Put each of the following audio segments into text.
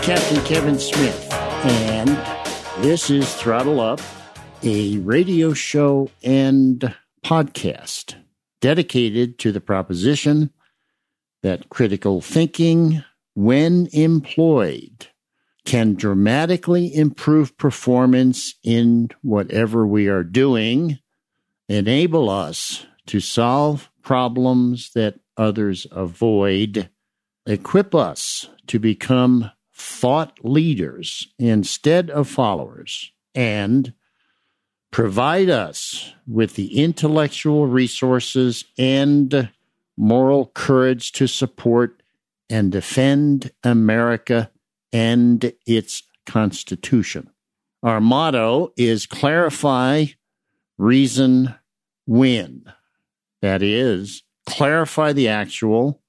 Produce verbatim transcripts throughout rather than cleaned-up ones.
Captain Kevin Smith, and this is Throttle Up, a radio show and podcast dedicated to the proposition that critical thinking, when employed, can dramatically improve performance in whatever we are doing, enable us to solve problems that others avoid, equip us to become thought leaders instead of followers, and provide us with the intellectual resources and moral courage to support and defend America and its Constitution. Our motto is clarify, reason, win. That is, clarify the actual,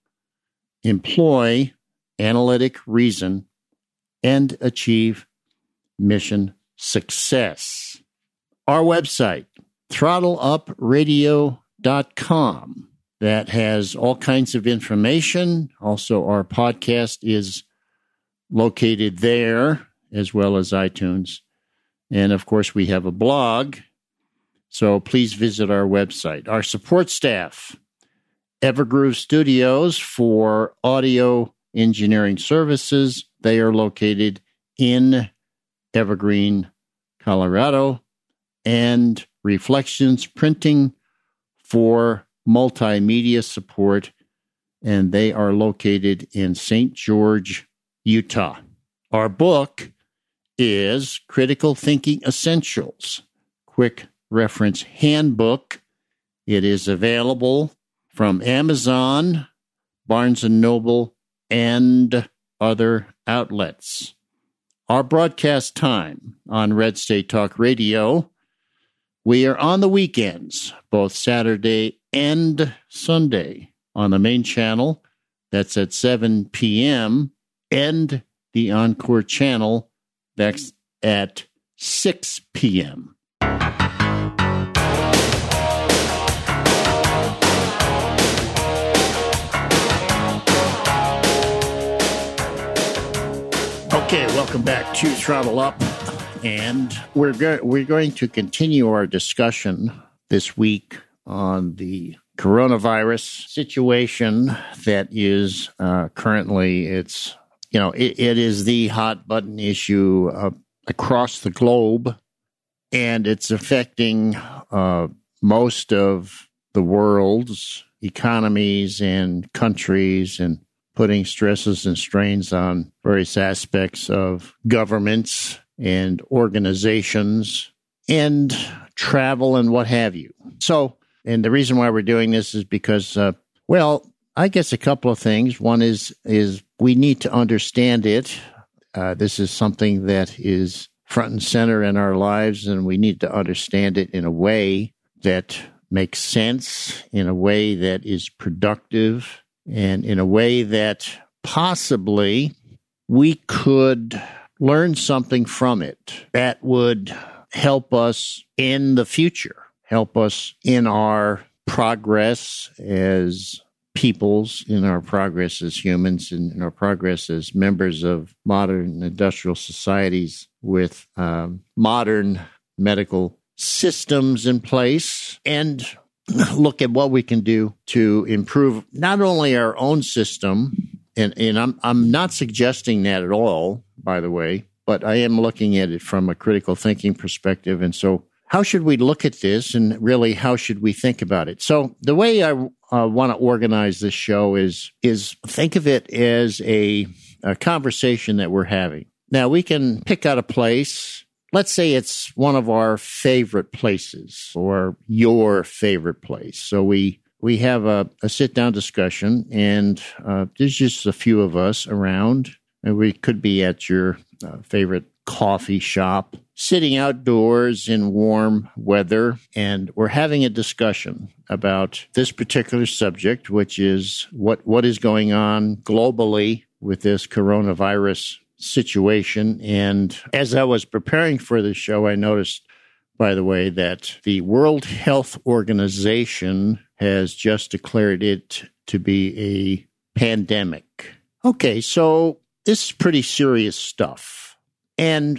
employ analytic reason, and achieve mission success. Our website, throttle up radio dot com, that has all kinds of information. Also, our podcast is located there, as well as iTunes. And, of course, we have a blog, so please visit our website. Our support staff, Evergroove Studios for audio engineering services. They are located in Evergreen, Colorado, and Reflections Printing for multimedia support, and they are located in Saint George, Utah. Our book is Critical Thinking Essentials, Quick Reference Handbook. It is available from Amazon, Barnes and Noble, and other outlets. Our broadcast time on Red State Talk Radio, we are on the weekends, both Saturday and Sunday, on the main channel. That's at seven p.m., and the Encore channel, that's at six p.m. Okay, welcome back to Throttle Up, and we're go- we're going to continue our discussion this week on the coronavirus situation that is uh, currently, it's, you know, it, it is the hot button issue uh, across the globe, and it's affecting uh, most of the world's economies and countries, and putting stresses and strains on various aspects of governments and organizations and travel and what have you. So, and the reason why we're doing this is because, uh, well, I guess a couple of things. One is, is we need to understand it. Uh, this is something that is front and center in our lives, and we need to understand it in a way that makes sense, in a way that is productive, and in a way that possibly we could learn something from it that would help us in the future, help us in our progress as peoples, in our progress as humans, and in our progress as members of modern industrial societies with um, modern medical systems in place, and look at what we can do to improve not only our own system, and, and I'm I'm not suggesting that at all, by the way, but I am looking at it from a critical thinking perspective. And so how should we look at this, and really how should we think about it? So the way I uh, want to organize this show is, is think of it as a, a conversation that we're having. Now, we can pick out a place. Let's say it's one of our favorite places, or your favorite place. So we we have a, a sit-down discussion, and uh, there's just a few of us around. And we could be at your uh, favorite coffee shop, sitting outdoors in warm weather, and we're having a discussion about this particular subject, which is what what is going on globally with this coronavirus situation. And as I was preparing for this show, I noticed, by the way, that the World Health Organization has just declared it to be a pandemic. Okay, so this is pretty serious stuff. And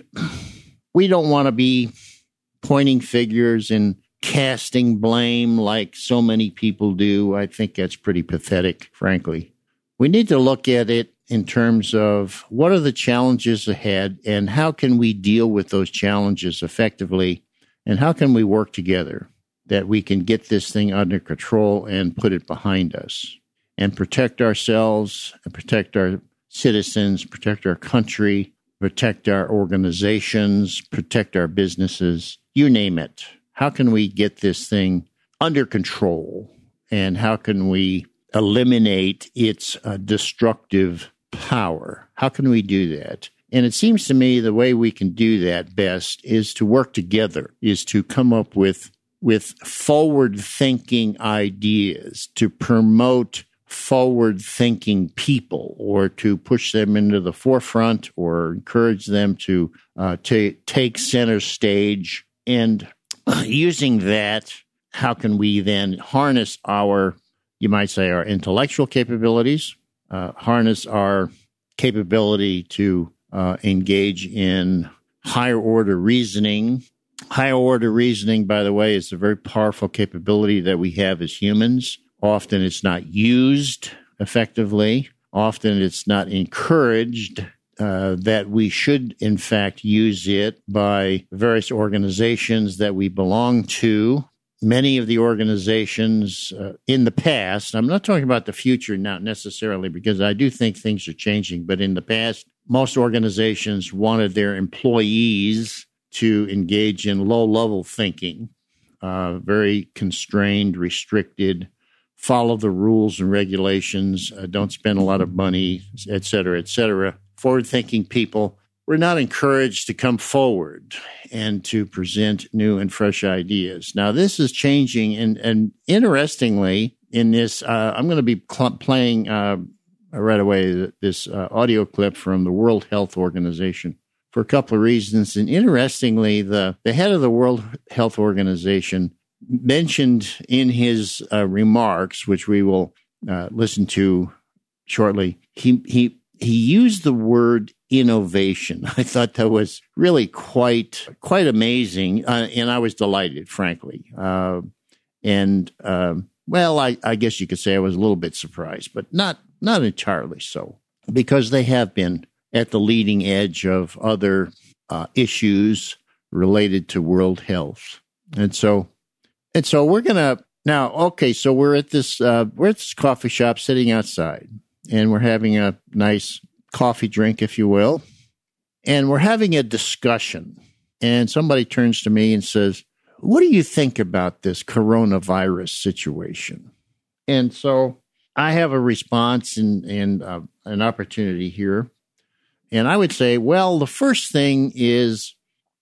we don't want to be pointing fingers and casting blame like so many people do. I think that's pretty pathetic, frankly. We need to look at it in terms of what are the challenges ahead and how can we deal with those challenges effectively, and how can we work together that we can get this thing under control and put it behind us and protect ourselves and protect our citizens, protect our country, protect our organizations, protect our businesses, you name it. How can we get this thing under control, and how can we eliminate its uh, destructive power? How can we do that? And it seems to me the way we can do that best is to work together, is to come up with, with forward-thinking ideas, to promote forward-thinking people, or to push them into the forefront, or encourage them to uh, to take center stage. And using that, how can we then harness our, you might say, our intellectual capabilities, uh, harness our capability to uh, engage in higher order reasoning. Higher order reasoning, by the way, is a very powerful capability that we have as humans. Often it's not used effectively. Often it's not encouraged uh, that we should, in fact, use it by various organizations that we belong to. Many of the organizations uh, in the past, I'm not talking about the future, not necessarily, because I do think things are changing, but in the past, most organizations wanted their employees to engage in low-level thinking, uh, very constrained, restricted, follow the rules and regulations, uh, don't spend a lot of money, et cetera, et cetera. Forward-thinking people were not encouraged to come forward and to present new and fresh ideas. Now, this is changing, and, and interestingly, in this, uh, I'm going to be cl- playing uh, right away this uh, audio clip from the World Health Organization for a couple of reasons. And interestingly, the, the head of the World Health Organization mentioned in his uh, remarks, which we will uh, listen to shortly, he he he used the word innovation. I thought that was really quite quite amazing, uh, and I was delighted, frankly. Uh, and uh, well, I, I guess you could say I was a little bit surprised, but not not entirely so, because they have been at the leading edge of other uh, issues related to world health, and so. And so we're going to now, okay, so we're at this, uh, we're at this coffee shop sitting outside, and we're having a nice coffee drink, if you will, and we're having a discussion. And somebody turns to me and says, what do you think about this coronavirus situation? And so I have a response and, and uh, an opportunity here. And I would say, well, the first thing is,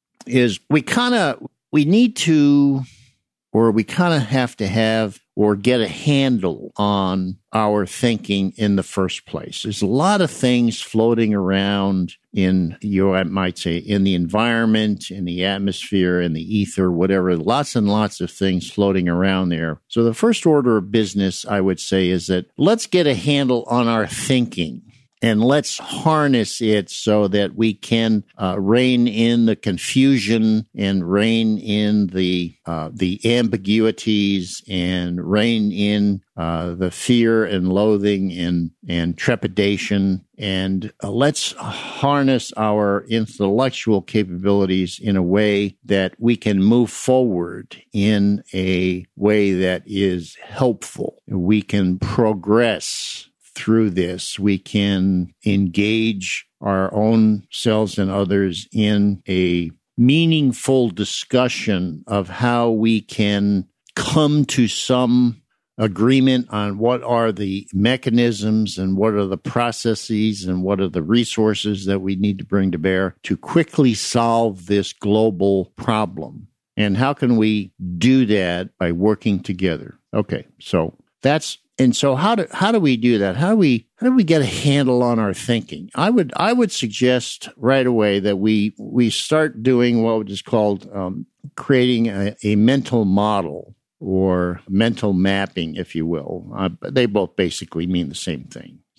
is we kind of, we need to, or we kind of have to have or get a handle on our thinking in the first place. There's a lot of things floating around in, you know, I might say, in the environment, in the atmosphere, in the ether, whatever, lots and lots of things floating around there. So the first order of business, I would say, is that let's get a handle on our thinking. And let's harness it so that we can uh, rein in the confusion and rein in the uh, the ambiguities and rein in uh, the fear and loathing and, and trepidation. And uh, let's harness our intellectual capabilities in a way that we can move forward in a way that is helpful. We can progress through this. We can engage our own selves and others in a meaningful discussion of how we can come to some agreement on what are the mechanisms and what are the processes and what are the resources that we need to bring to bear to quickly solve this global problem. And how can we do that? By working together. Okay, so that's And so how do how do we do that? How do we how do we get a handle on our thinking? I would I would suggest right away that we we start doing what is called um, creating a, a mental model or mental mapping, if you will. Uh, they both basically mean the same thing.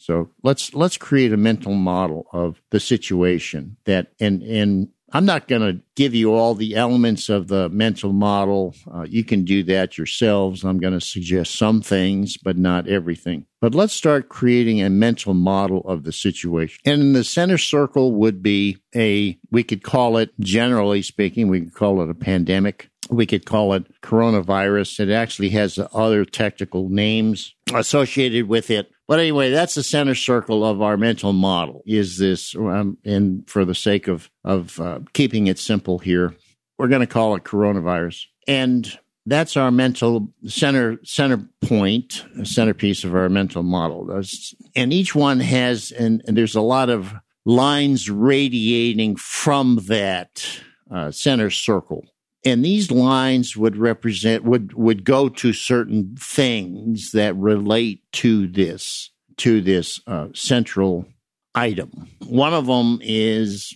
So let's let's create a mental model of the situation that, and and I'm not going to give you all the elements of the mental model. Uh, you can do that yourselves. I'm going to suggest some things, but not everything. But let's start creating a mental model of the situation. And in the center circle would be a, we could call it, generally speaking, we could call it a pandemic. We could call it coronavirus. It actually has other technical names associated with it. But anyway, that's the center circle of our mental model, is this, um, and for the sake of, of uh, keeping it simple here, we're going to call it coronavirus. And that's our mental center center point, centerpiece of our mental model. And each one has, and, and there's a lot of lines radiating from that uh, center circle. And these lines would represent, would, would go to certain things that relate to this, to this uh, central item. One of them is,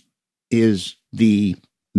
is the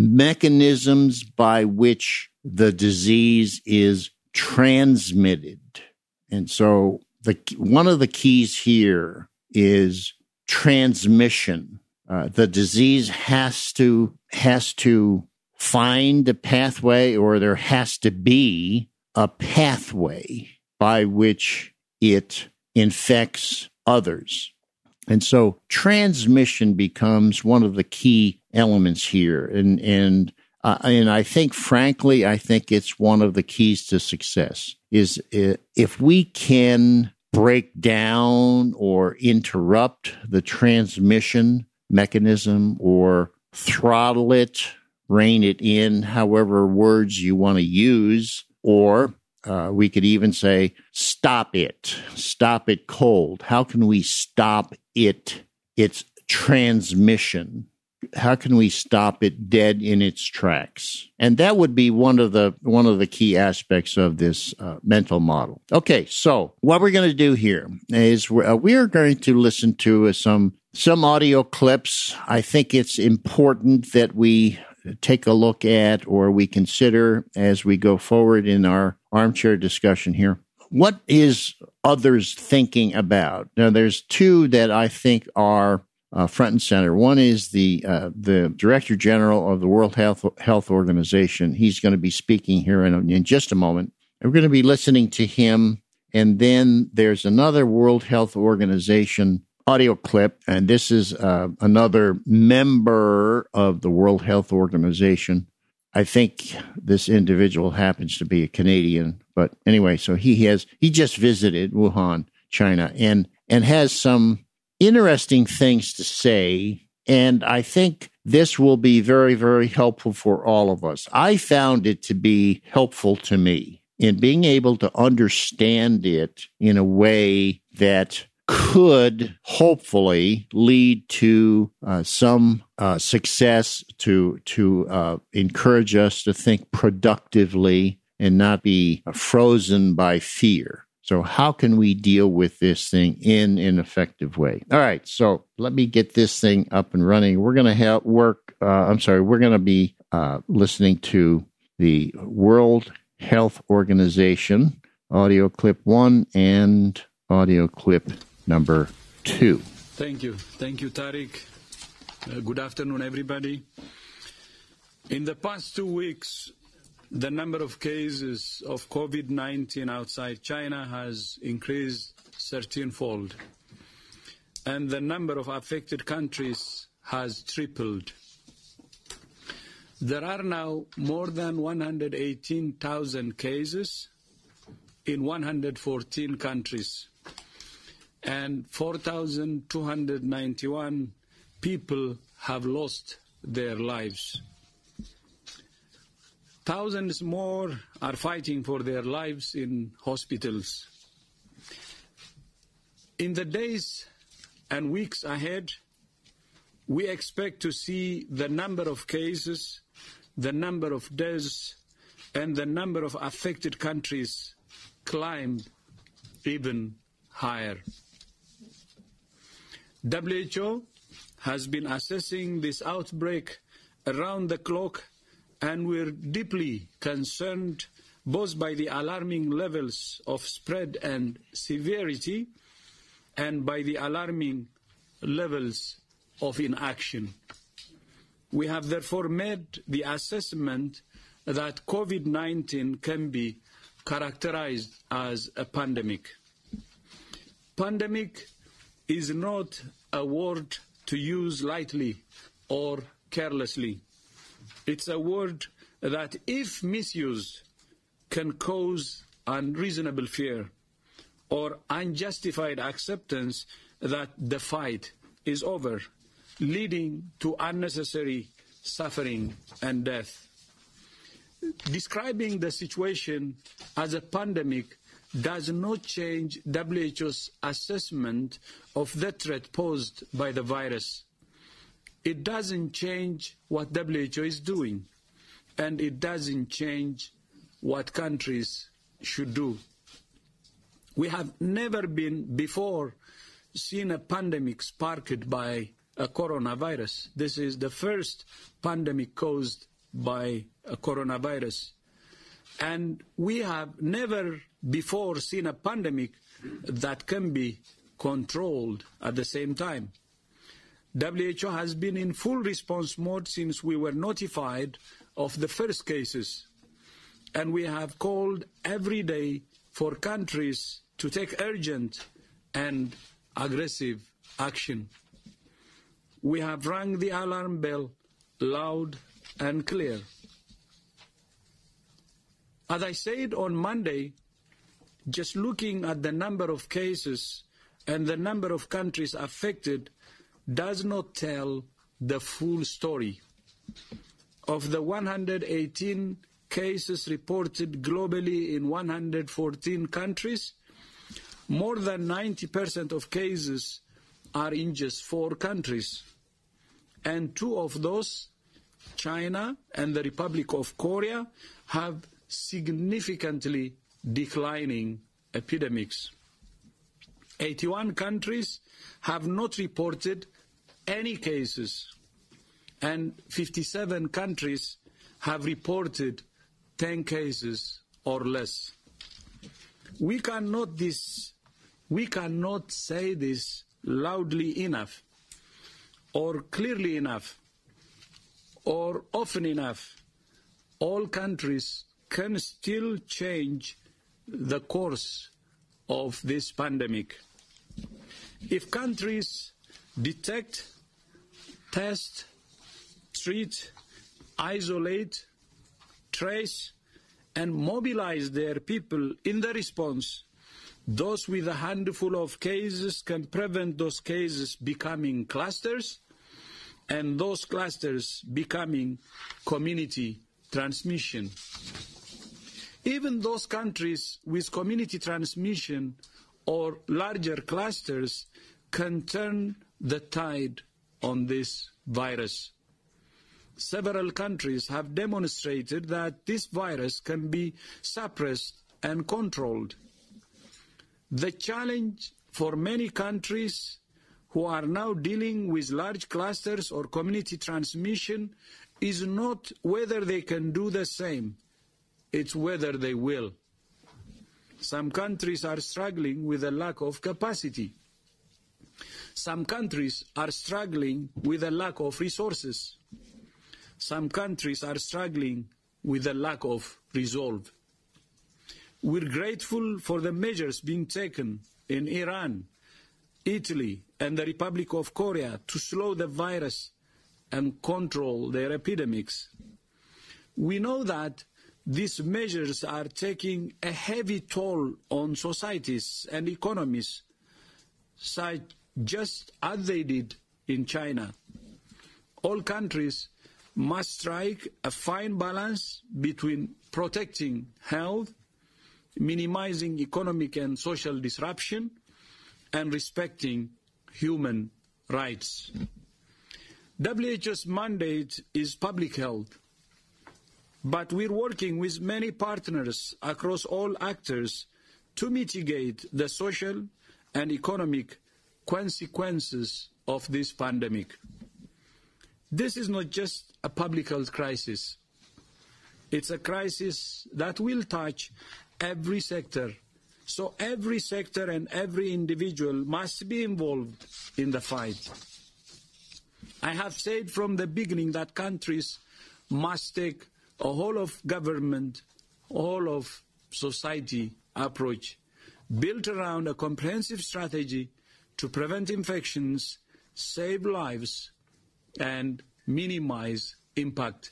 mechanisms by which the disease is transmitted. And so the one of the keys here is transmission. Uh, the disease has to, has to find a pathway, or there has to be a pathway by which it infects others. And so transmission becomes one of the key elements here. And, and, uh, and I think, frankly, I think it's one of the keys to success is if we can break down or interrupt the transmission mechanism or throttle it, rein it in, however words you want to use, or uh, we could even say, stop it, stop it cold. How can we stop it, its transmission? How can we stop it dead in its tracks? And that would be one of the one of the key aspects of this uh, mental model. Okay, so what we're going to do here is we're, uh, we are going to listen to uh, some some audio clips. I think it's important that we take a look at, or we consider as we go forward in our armchair discussion here. What is others thinking about? Now, there's two that I think are uh, front and center. One is the uh, the Director General of the World Health Health Organization. He's going to be speaking here in, in just a moment. We're going to be listening to him. And then there's another World Health Organization audio clip, and this is uh, another member of the World Health Organization. I think this individual happens to be a Canadian, but anyway, so he has he just visited Wuhan, China, and and has some interesting things to say, and I think this will be very, very helpful for all of us. I found it to be helpful to me in being able to understand it in a way that could hopefully lead to uh, some uh, success, to to uh, encourage us to think productively and not be frozen by fear. So how can we deal with this thing in an effective way? All right, so let me get this thing up and running. We're going to help work, uh, I'm sorry, we're going to be uh, listening to the World Health Organization audio clip one and audio clip number two. Thank you. Thank you, Tariq. Uh, good afternoon, everybody. In the past two weeks, the number of cases of COVID nineteen outside China has increased thirteen-fold, and the number of affected countries has tripled. There are now more than one hundred eighteen thousand cases in one hundred fourteen countries, and four thousand two hundred ninety-one people have lost their lives. Thousands more are fighting for their lives in hospitals. In the days and weeks ahead, we expect to see the number of cases, the number of deaths, and the number of affected countries climb even higher. W H O has been assessing this outbreak around the clock, and we're deeply concerned both by the alarming levels of spread and severity, and by the alarming levels of inaction. We have therefore made the assessment that COVID nineteen can be characterized as a pandemic. Pandemic is not a word to use lightly or carelessly. It's a word that, if misused, can cause unreasonable fear or unjustified acceptance that the fight is over, leading to unnecessary suffering and death. Describing the situation as a pandemic does not change W H O's assessment of the threat posed by the virus. It doesn't change what W H O is doing, and it doesn't change what countries should do. We have never been before seen a pandemic sparked by a coronavirus. This is the first pandemic caused by a coronavirus. And we have never before seen a pandemic that can be controlled at the same time. W H O has been in full response mode since we were notified of the first cases, and we have called every day for countries to take urgent and aggressive action. We have rung the alarm bell loud and clear. As I said on Monday, just looking at the number of cases and the number of countries affected does not tell the full story. Of the one hundred eighteen cases reported globally in one hundred fourteen countries, more than ninety percent of cases are in just four countries. And two of those, China and the Republic of Korea, have significantly declining epidemics. eighty-one countries have not reported any cases, and fifty-seven countries have reported ten cases or less. We cannot this, we cannot say this loudly enough, or clearly enough, or often enough. All countries can still change the course of this pandemic. If countries detect, test, treat, isolate, trace, and mobilize their people in the response, those with a handful of cases can prevent those cases becoming clusters, and those clusters becoming community transmission. Even those countries with community transmission or larger clusters can turn the tide on this virus. Several countries have demonstrated that this virus can be suppressed and controlled. The challenge for many countries who are now dealing with large clusters or community transmission is not whether they can do the same, it's whether they will. Some countries are struggling with a lack of capacity. Some countries are struggling with a lack of resources. Some countries are struggling with a lack of resolve. We're grateful for the measures being taken in Iran, Italy, and the Republic of Korea to slow the virus and control their epidemics. We know that these measures are taking a heavy toll on societies and economies, such just as they did in China. All countries must strike a fine balance between protecting health, minimizing economic and social disruption, and respecting human rights. W H O's mandate is public health, but we're working with many partners across all actors to mitigate the social and economic consequences of this pandemic. This is not just a public health crisis. It's a crisis that will touch every sector So every sector and every individual must be involved in the fight. I have said from the beginning that countries must take a whole of government, whole of society approach built around a comprehensive strategy to prevent infections, save lives, and minimize impact.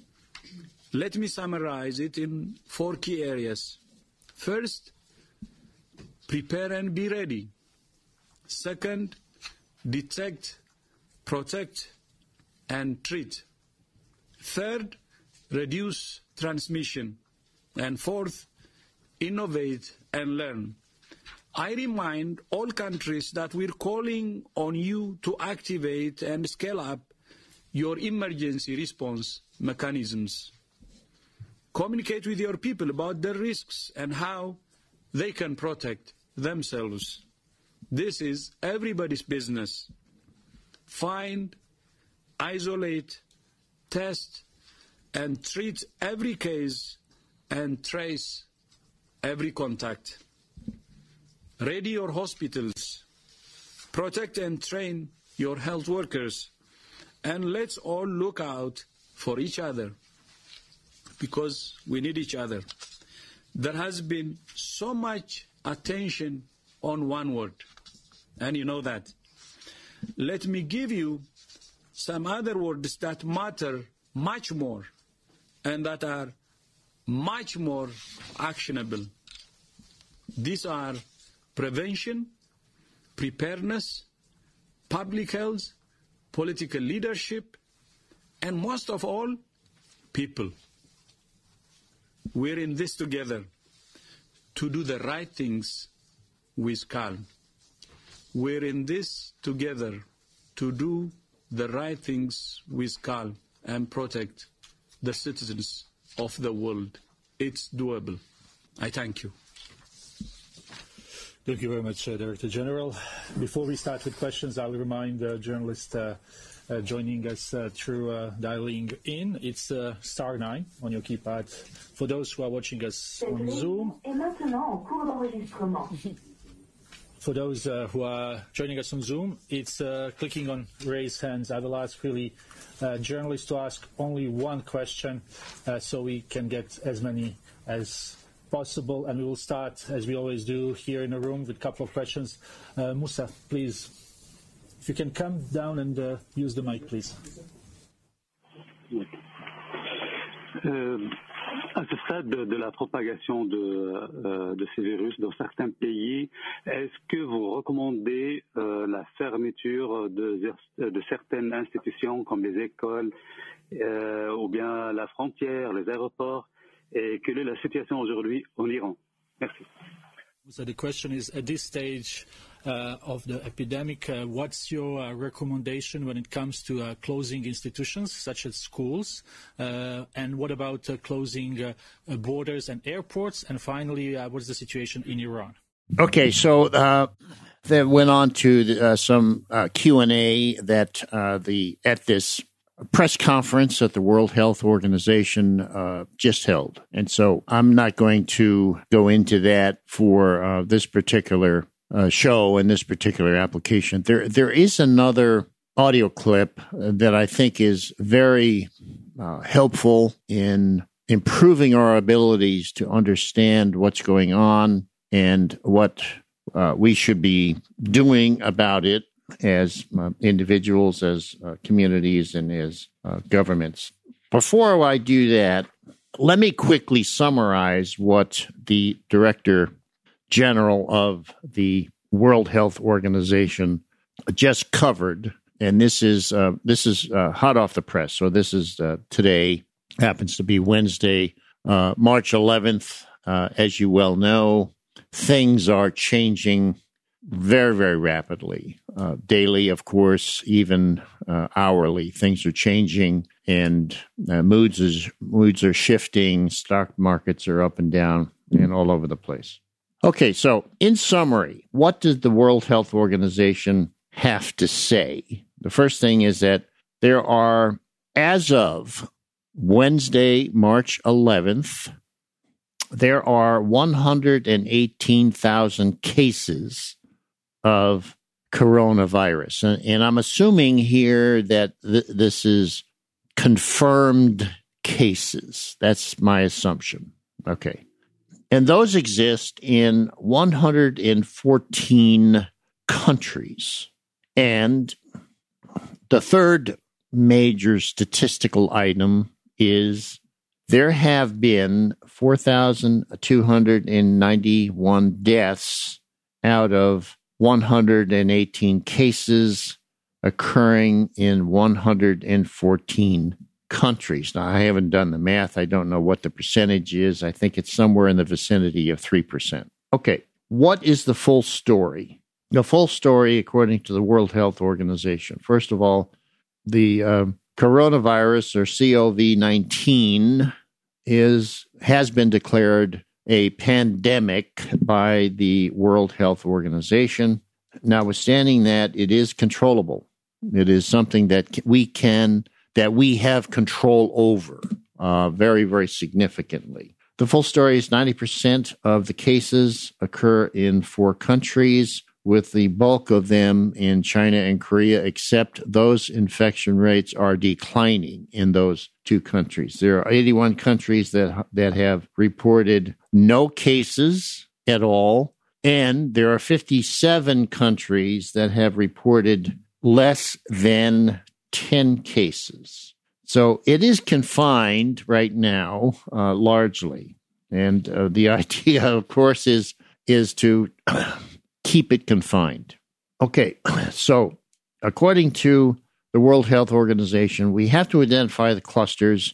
Let me summarize it in four key areas. First, prepare and be ready. Second, detect, protect, and treat. Third, reduce transmission. And fourth, innovate and learn. I remind all countries that we're calling on you to activate and scale up your emergency response mechanisms. Communicate with your people about the risks and how they can protect themselves. This is everybody's business. Find, isolate, test, and treat every case and trace every contact. Ready your hospitals. Protect and train your health workers. And let's all look out for each other, because we need each other. There has been so much attention on one word, and you know that. Let me give you some other words that matter much more and that are much more actionable. These are prevention, preparedness, public health, political leadership, and most of all, people. We're in this together to do the right things with calm. We're in this together to do the right things with calm and protect the citizens of the world. It's doable. I thank you. Thank you very much, uh, Director General. Before we start with questions, I'll remind the uh, journalists uh, uh, joining us uh, through uh, dialing in. It's uh, star nine on your keypad. For those who are watching us on Zoom, for those uh, who are joining us on Zoom, it's uh, clicking on raise hands. I will ask really uh, journalists to ask only one question uh, so we can get as many as possible, and we will start, as we always do, here in the room with a couple of questions. Uh, Moussa, please, if you can come down and uh, use the mic, please. Euh, à ce stade de, de la propagation de, euh, de ces virus dans certains pays, est-ce que vous recommandez euh, la fermeture de, de certaines institutions comme les écoles euh, ou bien la frontière, les aéroports? Et quelle est la situation aujourd'hui en Iran? Merci. So the question is, at this stage uh, of the epidemic, uh, what's your uh, recommendation when it comes to uh, closing institutions such as schools? Uh, and what about uh, closing uh, uh, borders and airports? And finally, uh, what's the situation in Iran? Okay, so uh, that went on to the, uh, some uh, Q and A that uh, the at this press conference that the World Health Organization uh, just held. And so I'm not going to go into that for uh, this particular uh, show and this particular application. There, there is another audio clip that I think is very uh, helpful in improving our abilities to understand what's going on and what uh, we should be doing about it as uh, individuals, as uh, communities, and as uh, governments. Before I do that, let me quickly summarize what the Director General of the World Health Organization just covered. And this is uh, this is uh, hot off the press. So this is uh, today, happens to be Wednesday, uh, March eleventh. Uh, as you well know, things are changing very, very rapidly. Uh, daily, of course, even uh, hourly, things are changing, and uh, moods is moods are shifting. Stock markets are up and down and all over the place. Okay, so in summary, what does the World Health Organization have to say? The first thing is that there are, as of Wednesday, March eleventh, there are one hundred eighteen thousand cases of coronavirus. And, and I'm assuming here that th- this is confirmed cases. That's my assumption. Okay. And those exist in one hundred fourteen countries. And the third major statistical item is there have been four thousand two hundred ninety-one deaths out of one hundred eighteen cases occurring in one hundred fourteen countries. Now, I haven't done the math. I don't know what the percentage is. I think it's somewhere in the vicinity of three percent. Okay, what is the full story? The full story, according to the World Health Organization. First of all, the uh, coronavirus, or C O V nineteen, is has been declared a pandemic by the World Health Organization. Notwithstanding that, it is controllable. It is something that we can, that we have control over uh, very, very significantly. The full story is ninety percent of the cases occur in four countries, with the bulk of them in China and Korea, except those infection rates are declining in those two countries. There are eighty-one countries that that have reported no cases at all, and there are fifty-seven countries that have reported less than ten cases. So it is confined right now, uh, largely. And uh, the idea, of course, is is to keep it confined. Okay, so according to the World Health Organization, we have to identify the clusters,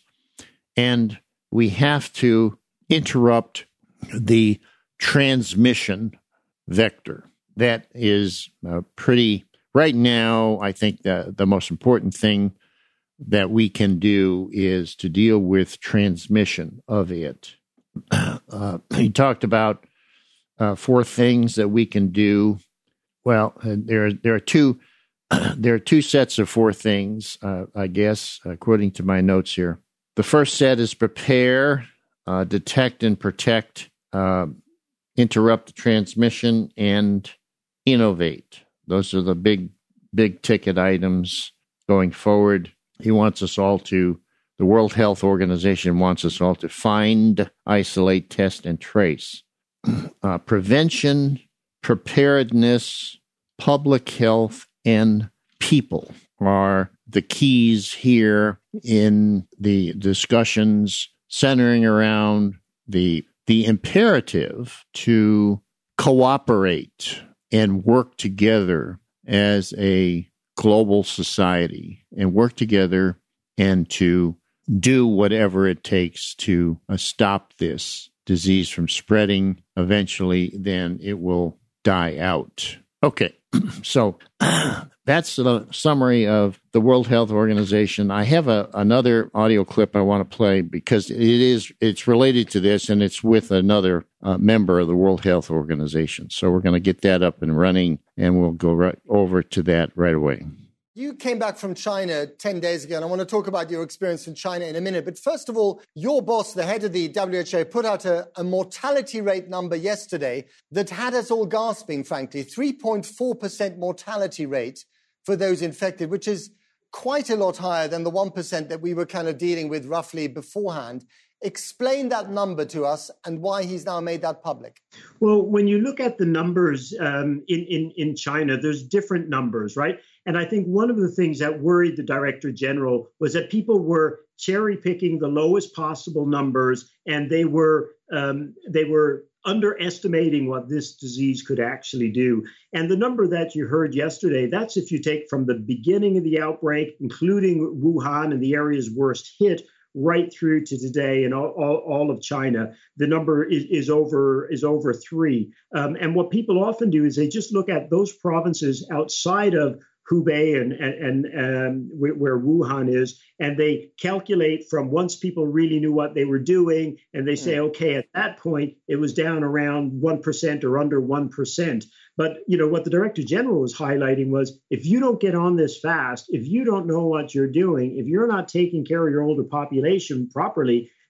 and we have to interrupt the transmission vector. That is uh, pretty, right now, I think the, the most important thing that we can do is to deal with transmission of it. Uh, he talked about Uh, four things that we can do. Well, uh, there there are two there are two sets of four things, uh, I guess, according to my notes here. The first set is prepare, uh, detect and protect, uh, interrupt the transmission, and innovate. Those are the big big ticket items going forward. He wants us all to. The World Health Organization wants us all to find, isolate, test, and trace. Uh, prevention, preparedness, public health, and people are the keys here in the discussions centering around the the imperative to cooperate and work together as a global society, and work together and to do whatever it takes to uh, stop this disease from spreading. Eventually, then it will die out. Okay, so that's the summary of the World Health Organization. I have a, another audio clip I want to play because it is it's related to this, and it's with another uh, member of the World Health Organization. So we're going to get that up and running, and we'll go right over to that right away. You came back from China ten days ago, and I want to talk about your experience in China in a minute. But first of all, your boss, the head of the W H O, put out a, a mortality rate number yesterday that had us all gasping, frankly. three point four percent mortality rate for those infected, which is quite a lot higher than the one percent that we were kind of dealing with roughly beforehand. Explain that number to us and why he's now made that public. Well, when you look at the numbers um, in, in, in China, there's different numbers, right? And I think one of the things that worried the Director General was that people were cherry picking the lowest possible numbers, and they were um, they were underestimating what this disease could actually do. And the number that you heard yesterday, that's if you take from the beginning of the outbreak, including Wuhan and the areas worst hit, right through to today and all, all, all of China, the number is, is over is over three. Um, and what people often do is they just look at those provinces outside of Hubei and, and, and um, where Wuhan is, and they calculate from once people really knew what they were doing, and they say, okay, at that point, it was down around one percent or under one percent. But, you know, what the Director General was highlighting was, if you don't get on this fast, if you don't know what you're doing, if you're not taking care of your older population properly, you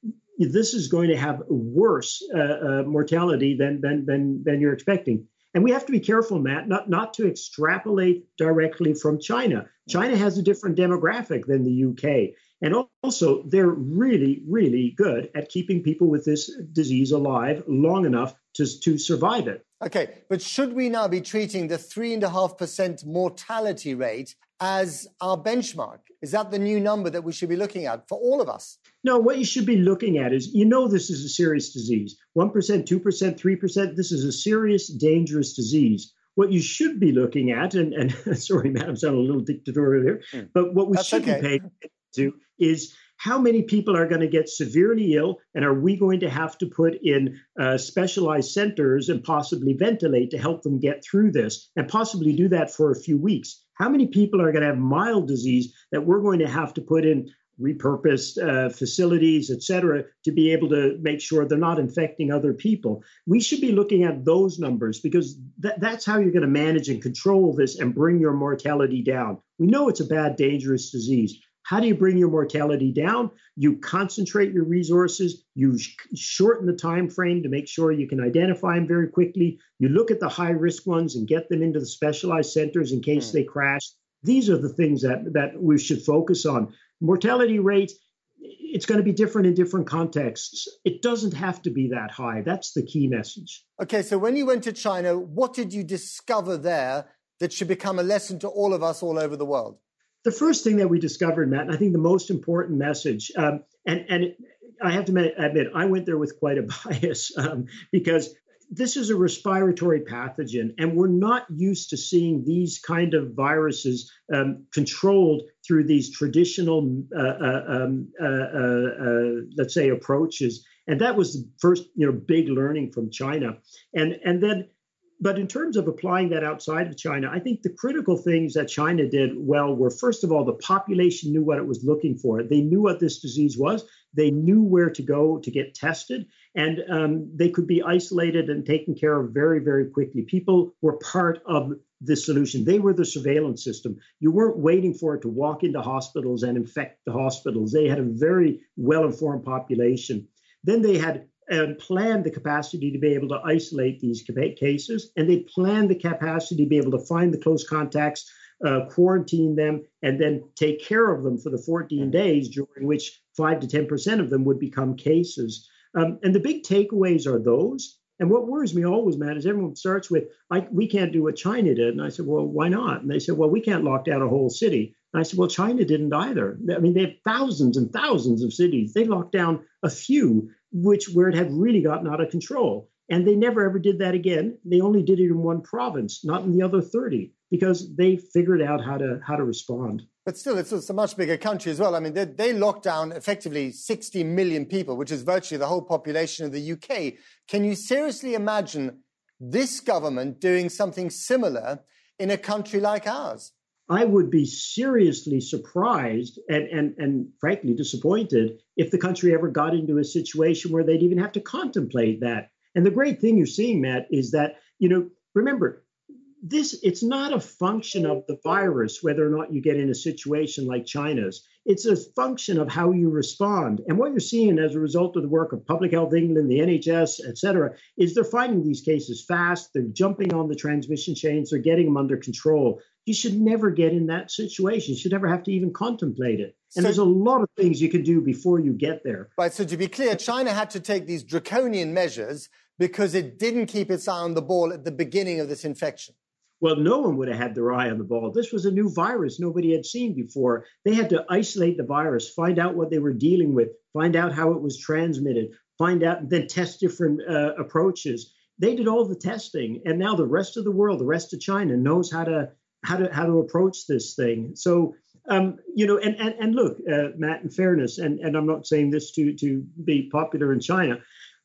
this is going to have worse uh, uh, mortality than, than, than, than you're expecting. And we have to be careful, Matt, not, not to extrapolate directly from China. China has a different demographic than the U K. And also, they're really, really good at keeping people with this disease alive long enough to, to survive it. Okay, but should we now be treating the three point five percent mortality rate as our benchmark? Is that the new number that we should be looking at for all of us? No, what you should be looking at is, you know, this is a serious disease. one percent, two percent, three percent, this is a serious, dangerous disease. What you should be looking at, and, and sorry, Matt, I'm sounding a little dictatorial here, mm. but what we That's should okay. be paying attention to is how many people are going to get severely ill, and are we going to have to put in uh, specialized centers and possibly ventilate to help them get through this, and possibly do that for a few weeks? How many people are going to have mild disease that we're going to have to put in repurposed uh, facilities, et cetera, to be able to make sure they're not infecting other people? We should be looking at those numbers, because th- that's how you're going to manage and control this and bring your mortality down. We know it's a bad, dangerous disease. How do you bring your mortality down? You concentrate your resources. You sh- shorten the time frame to make sure you can identify them very quickly. You look at the high-risk ones and get them into the specialized centers in case mm. they crash. These are the things that, that we should focus on. Mortality rate, it's going to be different in different contexts. It doesn't have to be that high. That's the key message. Okay, so when you went to China, what did you discover there that should become a lesson to all of us all over the world? The first thing that we discovered, Matt, and I think the most important message, um, and, and it, I have to admit, I went there with quite a bias um, because this is a respiratory pathogen, and we're not used to seeing these kind of viruses um, controlled through these traditional, uh, uh, um, uh, uh, uh, let's say, approaches. And that was the first, you know, big learning from China. And and then, but in terms of applying that outside of China, I think the critical things that China did well were, first of all, the population knew what it was looking for. They knew what this disease was. They knew where to go to get tested, and um, they could be isolated and taken care of very, very quickly. People were part of the solution. They were the surveillance system. You weren't waiting for it to walk into hospitals and infect the hospitals. They had a very well-informed population. Then they had and planned the capacity to be able to isolate these cases, and they planned the capacity to be able to find the close contacts, uh, quarantine them, and then take care of them for the fourteen days, during which five to ten percent of them would become cases. Um, and the big takeaways are those. And what worries me always, Matt, is everyone starts with, I, we can't do what China did. And I said, well, why not? And they said, well, we can't lock down a whole city. And I said, well, China didn't either. I mean, they have thousands and thousands of cities. They locked down a few, which where it had really gotten out of control. And they never ever did that again. They only did it in one province, not in the other thirty, because they figured out how to how to respond. But still, it's, it's a much bigger country as well. I mean, they, they locked down effectively sixty million people, which is virtually the whole population of the U K. Can you seriously imagine this government doing something similar in a country like ours? I would be seriously surprised and, and, and frankly disappointed if the country ever got into a situation where they'd even have to contemplate that. And the great thing you're seeing, Matt, is that, you know, remember, this it's not a function of the virus, whether or not you get in a situation like China's. It's a function of how you respond. And what you're seeing as a result of the work of Public Health England, the N H S, et cetera, is they're finding these cases fast. They're jumping on the transmission chains. They're getting them under control. You should never get in that situation. You should never have to even contemplate it. And so, there's a lot of things you can do before you get there. Right. So to be clear, China had to take these draconian measures because it didn't keep its eye on the ball at the beginning of this infection. Well, no one would have had their eye on the ball. This was a new virus nobody had seen before. They had to isolate the virus, find out what they were dealing with, find out how it was transmitted, find out, then test different uh, approaches. They did all the testing. And now the rest of the world, the rest of China knows how to how to how to approach this thing. So, um, you know, and and, and look, uh, Matt, in fairness, and, and I'm not saying this to, to be popular in China,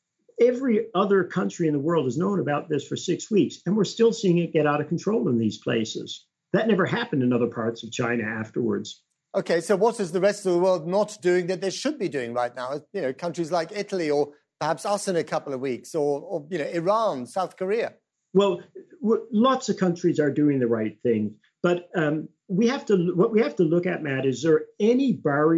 every other country in the world has known about this for six weeks, and we're still seeing it get out of control in these places. That never happened in other parts of China afterwards. Okay, so what is the rest of the world not doing that they should be doing right now? You know, countries like Italy, or perhaps us in a couple of weeks, or, or you know, Iran, South Korea. Well, lots of countries are doing the right thing, but um, we have to. What we have to look at, Matt, is there any barrier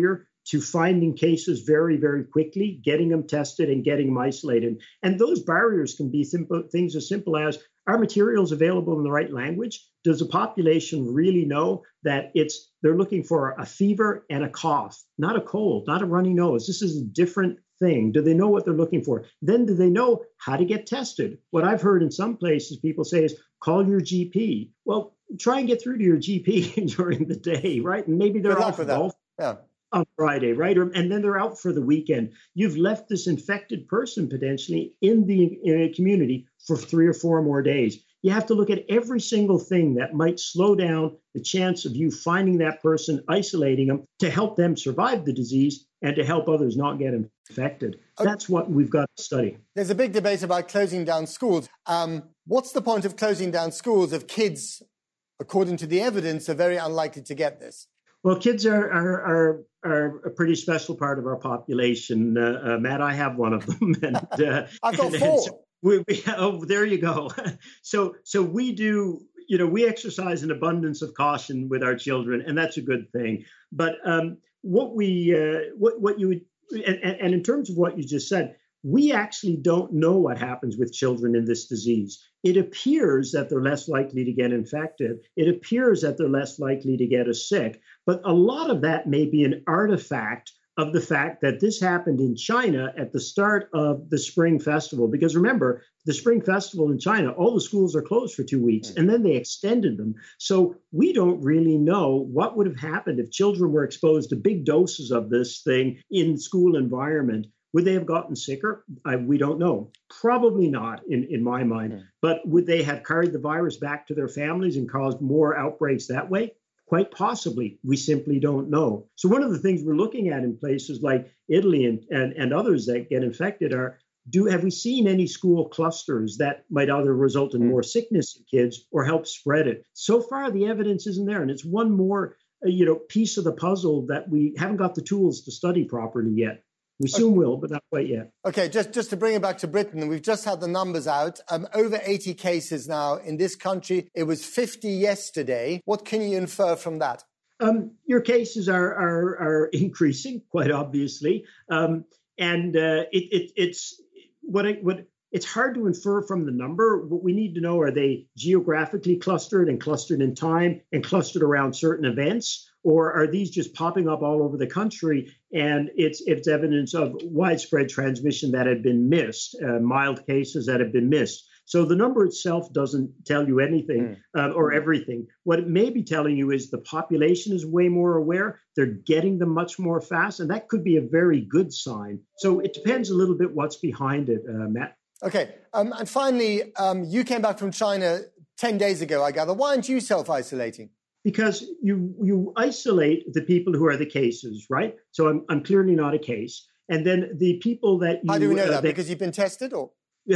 to finding cases very, very quickly, getting them tested and getting them isolated. And those barriers can be simple things as simple as, are materials available in the right language? Does the population really know that it's they're looking for a fever and a cough, not a cold, not a runny nose? This is a different thing. Do they know what they're looking for? Then do they know how to get tested? What I've heard in some places people say is, call your G P. Well, try and get through to your G P during the day, right? And maybe they're off golf yeah. on Friday, right? Or, and then they're out for the weekend. You've left this infected person potentially in the uh, community for three or four more days. You have to look at every single thing that might slow down the chance of you finding that person, isolating them to help them survive the disease and to help others not get infected. Okay. That's what we've got to study. There's a big debate about closing down schools. Um, what's the point of closing down schools if kids, according to the evidence, are very unlikely to get this? Well, kids are are are, are a pretty special part of our population. Uh, uh, Matt, I have one of them. And, uh, I've got and, four. And so we, we, oh, there you go. so so we do, you know, we exercise an abundance of caution with our children, and that's a good thing. But um, what we uh, what what you would, and, and in terms of what you just said, we actually don't know what happens with children in this disease. It appears that they're less likely to get infected. It appears that they're less likely to get us sick. But a lot of that may be an artifact of the fact that this happened in China at the start of the Spring Festival. Because remember, the Spring Festival in China, all the schools are closed for two weeks, and then they extended them. So we don't really know what would have happened if children were exposed to big doses of this thing in school environment. Would they have gotten sicker? I, we don't know. Probably not, in, in my mind. Mm. But would they have carried the virus back to their families and caused more outbreaks that way? Quite possibly. We simply don't know. So one of the things we're looking at in places like Italy and, and, and others that get infected are, do have we seen any school clusters that might either result in more sickness in kids or help spread it? So far, the evidence isn't there. And it's one more uh, you know, piece of the puzzle that we haven't got the tools to study properly yet. We soon will, but not quite yet. Okay, just, just to bring it back to Britain, we've just had the numbers out. Um, over eighty cases now in this country. It was fifty yesterday. What can you infer from that? Um, your cases are, are, are increasing, quite obviously. Um, and uh, it, it, it's what, I, what it's hard to infer from the number. What we need to know, are they geographically clustered and clustered in time and clustered around certain events? Or are these just popping up all over the country, and it's it's evidence of widespread transmission that had been missed, uh, mild cases that have been missed? So the number itself doesn't tell you anything mm. uh, or everything. What it may be telling you is the population is way more aware. They're getting them much more fast, and that could be a very good sign. So it depends a little bit what's behind it, uh, Matt. Okay, um, and finally, um, you came back from China ten days ago, I gather. Why aren't you self-isolating? Because you you isolate the people who are the cases, right? So I'm I'm clearly not a case. And then the people that you... How do we know uh, that? that? Because you've been tested, or?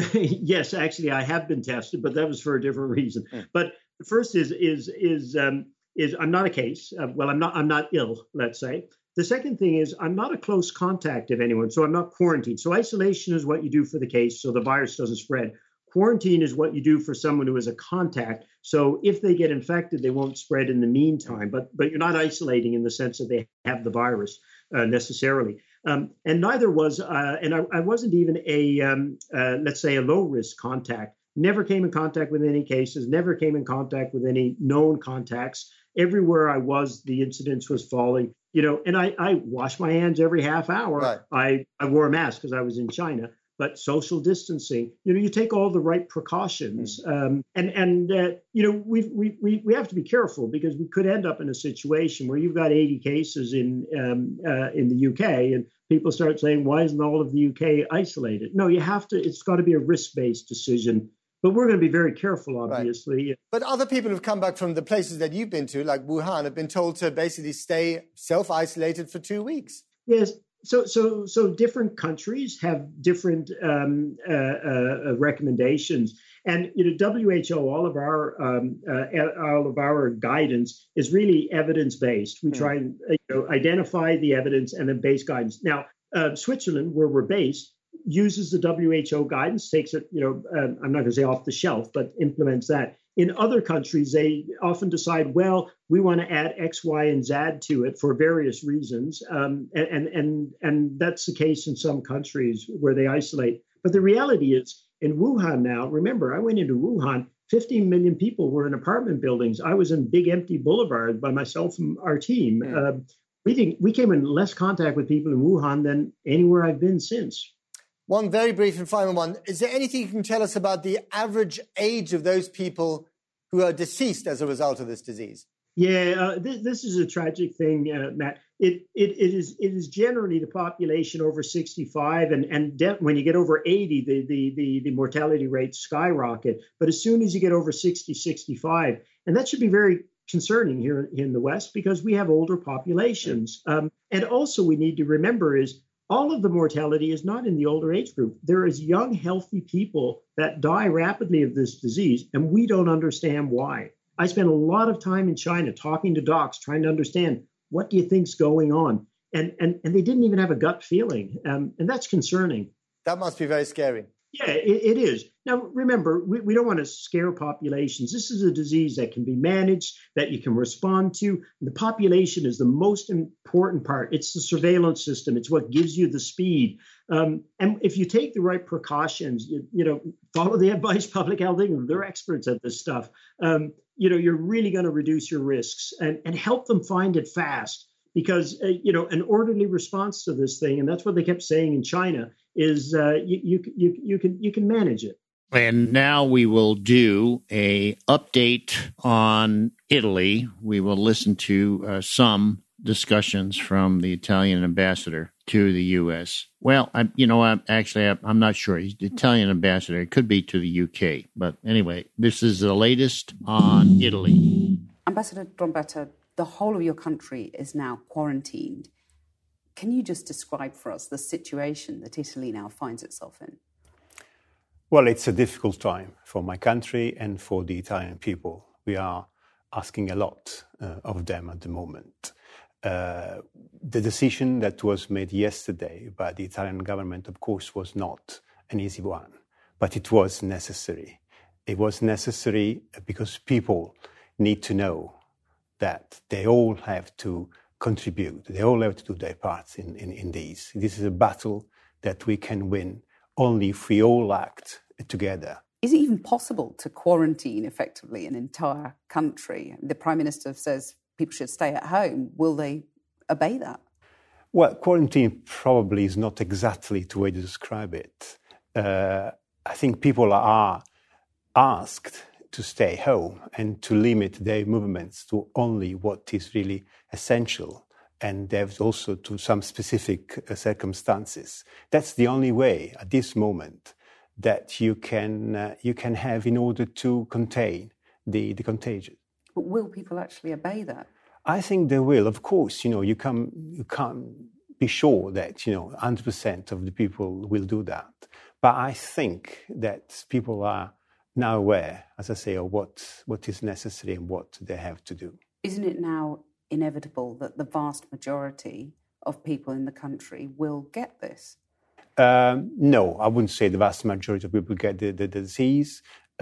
Yes, actually, I have been tested, but that was for a different reason. Mm. But the first is is is um, is I'm not a case. Uh, well, I'm not I'm not ill, let's say. The second thing is I'm not a close contact of anyone, so I'm not quarantined. So isolation is what you do for the case, so the virus doesn't spread. Quarantine is what you do for someone who is a contact. So if they get infected, they won't spread in the meantime. But but you're not isolating in the sense that they have the virus uh, necessarily. Um, and neither was, uh, and I, I wasn't even a, um, uh, let's say, a low-risk contact. Never came in contact with any cases, never came in contact with any known contacts. Everywhere I was, the incidence was falling. You know, and I, I wash my hands every half hour. Right. I, I wore a mask because I was in China. But social distancing, you know, you take all the right precautions, mm. um, and and uh, you know, we we we we have to be careful, because we could end up in a situation where you've got eighty cases in um, uh, in the U K, and people start saying, why isn't all of the U K isolated? No, you have to. It's got to be a risk-based decision. But we're going to be very careful, obviously. Right. But other people who've come back from the places that you've been to, like Wuhan, have been told to basically stay self-isolated for two weeks. Yes. So, so, so different countries have different um, uh, uh, recommendations, and you know, W H O, all of our um, uh, all of our guidance is really evidence-based. We mm. try and you know, identify the evidence and then base guidance. Now, uh, Switzerland, where we're based, uses the W H O guidance, takes it, you know, um, I'm not going to say off the shelf, but implements that. In other countries, they often decide, well, we want to add X, Y, and Z to it for various reasons. Um, and, and, and that's the case in some countries where they isolate. But the reality is, in Wuhan now, remember, I went into Wuhan, fifteen million people were in apartment buildings. I was in big empty boulevards by myself and our team. Mm. Uh, we, think, we came in less contact with people in Wuhan than anywhere I've been since. One very brief and final one. Is there anything you can tell us about the average age of those people who are deceased as a result of this disease? Yeah, uh, th- this is a tragic thing, uh, Matt. It, it it is it is generally the population over sixty-five, and and de- when you get over eighty, the, the the the mortality rates skyrocket. But as soon as you get over sixty, sixty-five, and that should be very concerning here in the West because we have older populations. Um, and also we need to remember is all of the mortality is not in the older age group. There is young, healthy people that die rapidly of this disease, and we don't understand why. I spent a lot of time in China talking to docs, trying to understand what do you think's going on, and and and they didn't even have a gut feeling, um, and that's concerning. That must be very scary. Yeah, it, it is. Now, remember, we, we don't want to scare populations. This is a disease that can be managed, that you can respond to. The population is the most important part. It's the surveillance system. It's what gives you the speed. Um, and if you take the right precautions, you, you know, follow the advice, Public Health England, they're experts at this stuff. Um, you know, you're really going to reduce your risks and, and help them find it fast. Because, uh, you know, an orderly response to this thing, and that's what they kept saying in China, is uh, you, you, you, you can you can manage it. And now we will do a update on Italy. We will listen to uh, some discussions from the Italian ambassador to the U S. Well, I, you know, I'm actually I'm, I'm not sure. He's the Italian ambassador. It could be to the U K, but anyway, this is the latest on Italy. Ambassador Trombetta, the whole of your country is now quarantined. Can you just describe for us the situation that Italy now finds itself in? Well, it's a difficult time for my country and for the Italian people. We are asking a lot uh, of them at the moment. Uh, the decision that was made yesterday by the Italian government, of course, was not an easy one, but it was necessary. It was necessary because people need to know that they all have to contribute, they all have to do their parts in, in, in these. This is a battle that we can win only if we all act together. Is it even possible to quarantine effectively an entire country? The Prime Minister says people should stay at home. Will they obey that? Well, quarantine probably is not exactly the way to describe it. Uh, I think people are asked to stay home and to limit their movements to only what is really essential, and there's also to some specific uh, circumstances. That's the only way at this moment that you can uh, you can have in order to contain the, the contagion. But will people actually obey that? I think they will. Of course, you know, you can you can't be sure that, you know, one hundred percent of the people will do that. But I think that people are now aware, as I say, of what, what is necessary and what they have to do. Isn't it now inevitable that the vast majority of people in the country will get this? Um, no, I wouldn't say the vast majority of people get the, the, the disease.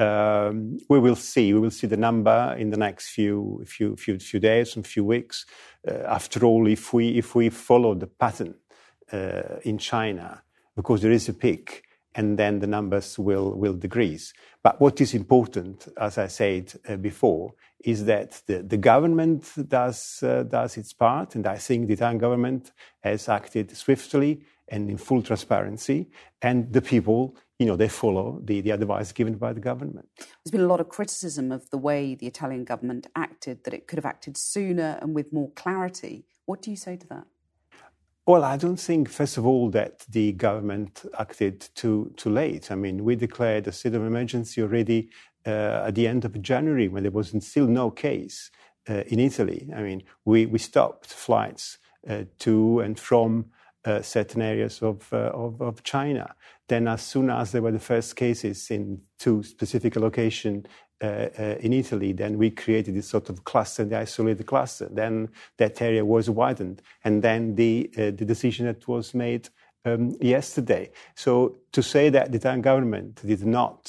Um, we will see. We will see the number in the next few few few few days and few weeks. Uh, after all, if we if we follow the pattern uh, in China, because there is a peak, and then the numbers will will decrease. But what is important, as I said uh, before, is that the, the government does uh, does its part, and I think the Italian government has acted swiftly and in full transparency, and the people, you know, they follow the, the advice given by the government. There's been a lot of criticism of the way the Italian government acted, that it could have acted sooner and with more clarity. What do you say to that? Well, I don't think, first of all, that the government acted too too late. I mean, we declared a state of emergency already uh, at the end of January, when there was still no case uh, in Italy. I mean, we, we stopped flights uh, to and from uh, certain areas of, uh, of of China. Then, as soon as there were the first cases in two specific locations Uh, uh, in Italy, then we created this sort of cluster, the isolated cluster. Then that area was widened, and then the uh, the decision that was made um, yesterday. So to say that the Italian government did not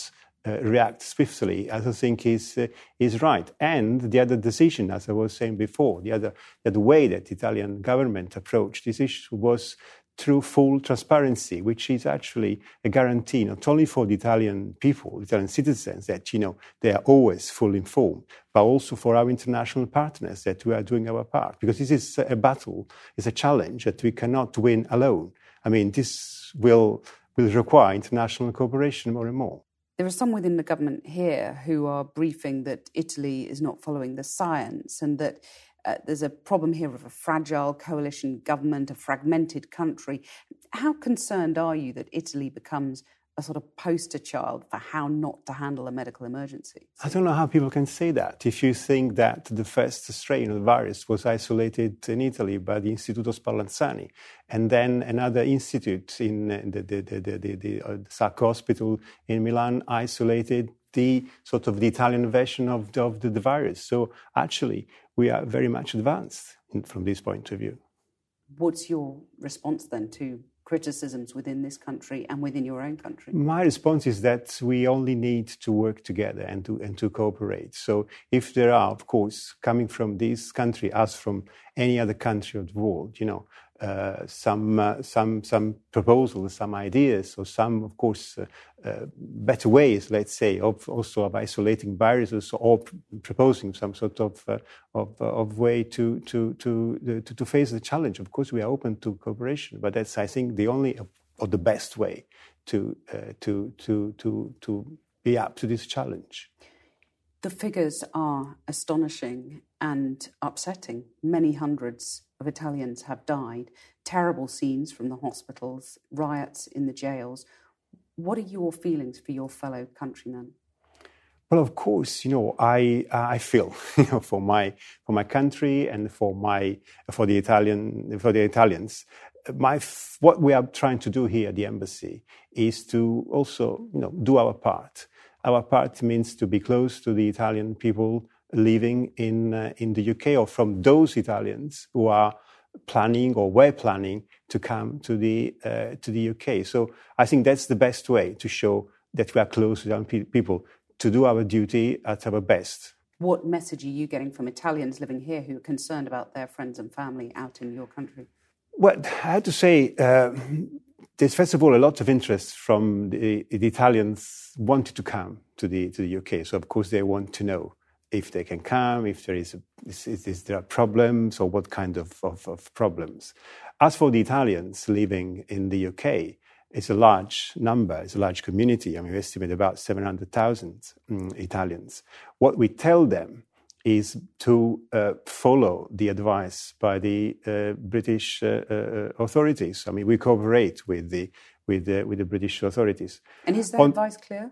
uh, react swiftly, as I think is uh, is right. And the other decision, as I was saying before, the other the other way that the Italian government approached this issue was through full transparency, which is actually a guarantee not only for the Italian people, Italian citizens, that, you know, they are always fully informed, but also for our international partners that we are doing our part. Because this is a battle, it's a challenge that we cannot win alone. I mean, this will, will require international cooperation more and more. There are some within the government here who are briefing that Italy is not following the science and that Uh, there's a problem here of a fragile coalition government, a fragmented country. How concerned are you that Italy becomes a sort of poster child for how not to handle a medical emergency? I don't know how people can say that. If you think that the first strain of the virus was isolated in Italy by the Istituto Spallanzani, and then another institute in the, the, the, the, the, the uh, Sacco Hospital in Milan isolated the sort of the Italian version of the, of the, the virus. So actually, we are very much advanced in, from this point of view. What's your response then to criticisms within this country and within your own country? My response is that we only need to work together and to and to cooperate. So if there are, of course, coming from this country, as from any other country of the world, you know, uh, some uh, some some proposals, some ideas, or some, of course, uh, uh, better ways, let's say, of also of isolating viruses, or pr- proposing some sort of uh, of uh, of way to to to, to to face the challenge. Of course, we are open to cooperation, but that's, I think, the only or the best way to uh, to to to to be up to this challenge. The figures are astonishing and upsetting. Many hundreds of Italians have died. Terrible scenes from the hospitals, riots in the jails. What are your feelings for your fellow countrymen? Well, of course, you know, I I feel, you know, for my for my country and for my for the Italian for the Italians. My what we are trying to do here at the embassy is to also, you know, do our part. Our part means to be close to the Italian people living in uh, in the U K, or from those Italians who are planning or were planning to come to the uh, to the U K. So I think that's the best way to show that we are close to young pe- people, to do our duty at our best. What message are you getting from Italians living here who are concerned about their friends and family out in your country? Well, I have to say, uh, there's first of all a lot of interest from the, the Italians wanting to come to the to the U K. So of course they want to know if they can come, if there is, a, is, is there are problems, or what kind of, of, of problems. As for the Italians living in the U K, it's a large number, it's a large community. I mean, we estimate about seven hundred thousand um, Italians. What we tell them is to uh, follow the advice by the uh, British uh, uh, authorities. I mean, we cooperate with the with the, with the British authorities. And is that On, advice clear?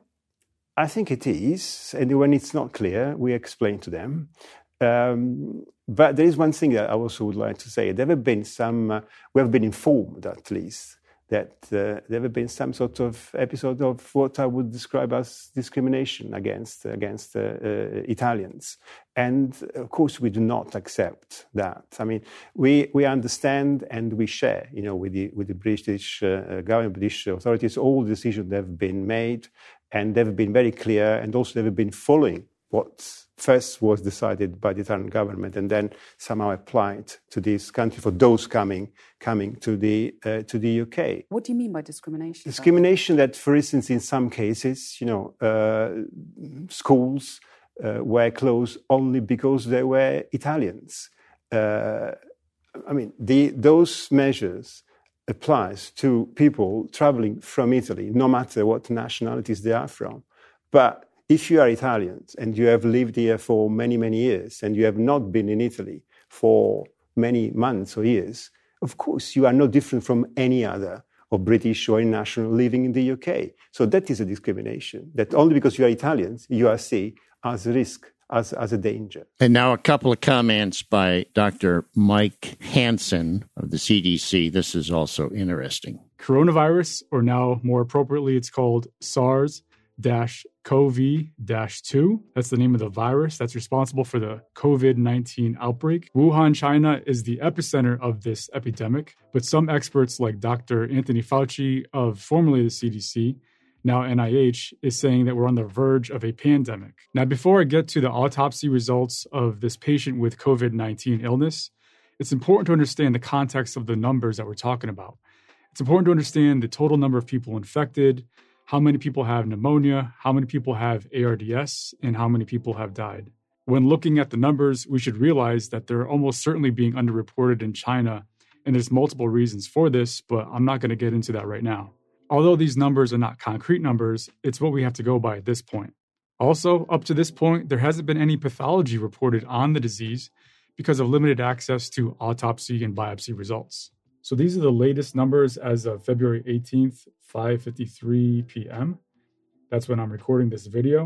I think it is, and when it's not clear, we explain to them. Um, but there is one thing that I also would like to say. There have been some, uh, we have been informed at least, that uh, there have been some sort of episode of what I would describe as discrimination against against uh, uh, Italians. And of course, we do not accept that. I mean, we we understand and we share, you know, with the with the British uh, government, British authorities, all the decisions that have been made, and they've been very clear, and also they've been following what first was decided by the Italian government and then somehow applied to this country for those coming coming to the uh, to the U K. What do you mean by discrimination? Discrimination that, for instance, in some cases, you know, uh, schools uh, were closed only because they were Italians. Uh, I mean, the, those measures applies to people traveling from Italy, no matter what nationalities they are from. But if you are Italians and you have lived here for many, many years and you have not been in Italy for many months or years, of course, you are no different from any other or British or national living in the U K. So that is a discrimination, that only because you are Italians, you are seen as a risk, as, as a danger. And now a couple of comments by Doctor Mike Hansen of the C D C. This is also interesting. Coronavirus, or now more appropriately, it's called SARS C o V two. That's the name of the virus that's responsible for the COVID nineteen outbreak. Wuhan, China is the epicenter of this epidemic, but some experts like Doctor Anthony Fauci of formerly the C D C now N I H, is saying that we're on the verge of a pandemic. Now, before I get to the autopsy results of this patient with COVID nineteen illness, it's important to understand the context of the numbers that we're talking about. It's important to understand the total number of people infected, how many people have pneumonia, how many people have A R D S, and how many people have died. When looking at the numbers, we should realize that they're almost certainly being underreported in China, and there's multiple reasons for this, but I'm not going to get into that right now. Although these numbers are not concrete numbers, it's what we have to go by at this point. Also, up to this point, there hasn't been any pathology reported on the disease because of limited access to autopsy and biopsy results. So these are the latest numbers as of February eighteenth, five fifty-three p.m. That's when I'm recording this video.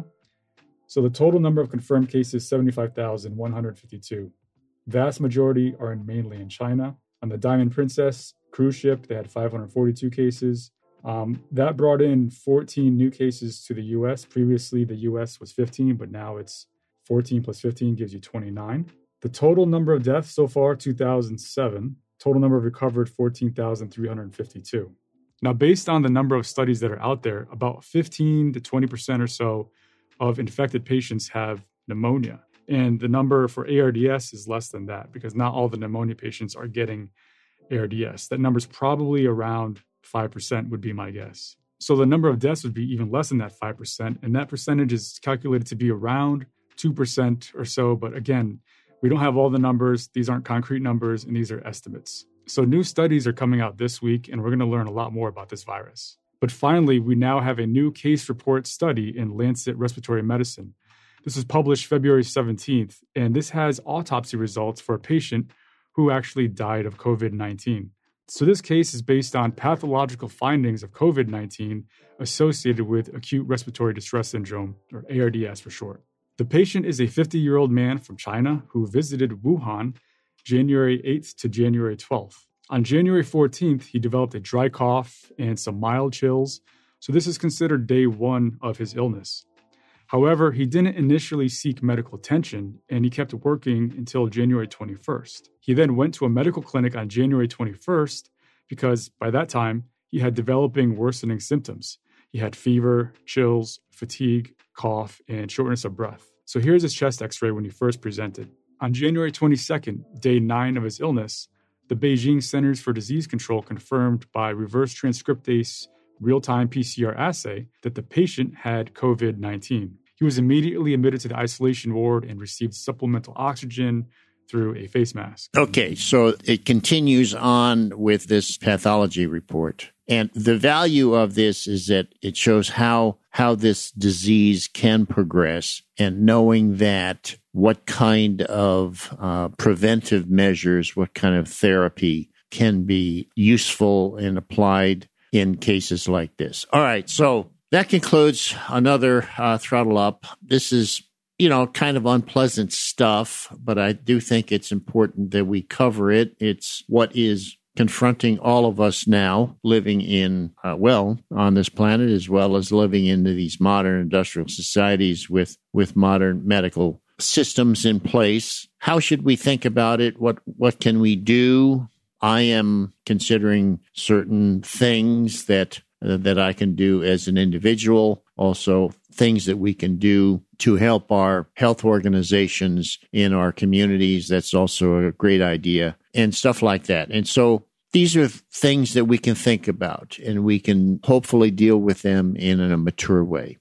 So the total number of confirmed cases, seventy-five thousand one hundred fifty-two. Vast majority are in, mainly in China. On the Diamond Princess cruise ship, they had five hundred forty-two cases. Um, that brought in fourteen new cases to the U S. Previously, the U S was fifteen, but now it's fourteen plus fifteen gives you twenty-nine. The total number of deaths so far, two thousand seven. Total number of recovered, fourteen thousand three hundred fifty-two. Now, based on the number of studies that are out there, about fifteen to twenty percent or so of infected patients have pneumonia. And the number for A R D S is less than that because not all the pneumonia patients are getting A R D S. That number is probably around five percent would be my guess. So the number of deaths would be even less than that five percent. And that percentage is calculated to be around two percent or so. But again, we don't have all the numbers. These aren't concrete numbers, and these are estimates. So new studies are coming out this week, and we're going to learn a lot more about this virus. But finally, we now have a new case report study in Lancet Respiratory Medicine. This was published February seventeenth, and this has autopsy results for a patient who actually died of COVID nineteen. So this case is based on pathological findings of COVID nineteen associated with acute respiratory distress syndrome, or A R D S for short. The patient is a fifty-year-old man from China who visited Wuhan January eighth to January twelfth. On January fourteenth, he developed a dry cough and some mild chills, so this is considered day one of his illness. However, he didn't initially seek medical attention, and he kept working until January twenty-first. He then went to a medical clinic on January twenty-first because by that time, he had developing worsening symptoms. He had fever, chills, fatigue, cough, and shortness of breath. So here's his chest x-ray when he first presented. On January twenty-second, day nine of his illness, the Beijing Centers for Disease Control confirmed by reverse transcriptase real-time P C R assay that the patient had COVID nineteen. He was immediately admitted to the isolation ward and received supplemental oxygen through a face mask. Okay, so it continues on with this pathology report. And the value of this is that it shows how how this disease can progress, and knowing that what kind of uh, preventive measures, what kind of therapy can be useful and applied in cases like this. All right, so that concludes another uh, Throttle Up. This is, you know, kind of unpleasant stuff, but I do think it's important that we cover it. It's what is confronting all of us now living in, uh, well, on this planet, as well as living into these modern industrial societies with, with modern medical systems in place. How should we think about it? What, what can we do? I am considering certain things that uh, that I can do as an individual, also things that we can do to help our health organizations in our communities. That's also a great idea, and stuff like that. And so these are things that we can think about, and we can hopefully deal with them in a mature way.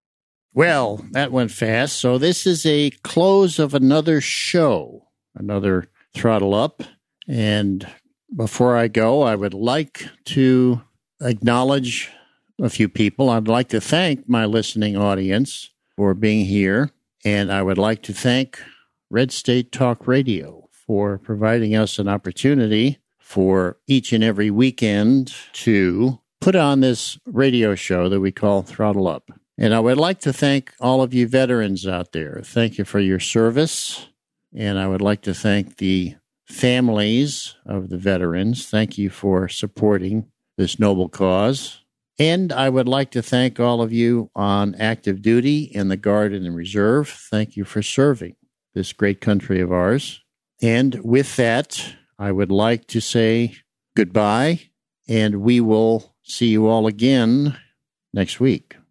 Well, that went fast. So this is a close of another show, another Throttle Up. And before I go, I would like to acknowledge a few people. I'd like to thank my listening audience for being here, and I would like to thank Red State Talk Radio for providing us an opportunity for each and every weekend to put on this radio show that we call Throttle Up. And I would like to thank all of you veterans out there. Thank you for your service, and I would like to thank the families of the veterans. Thank you for supporting this noble cause. And I would like to thank all of you on active duty in the Guard and the Reserve. Thank you for serving this great country of ours. And with that, I would like to say goodbye, and we will see you all again next week.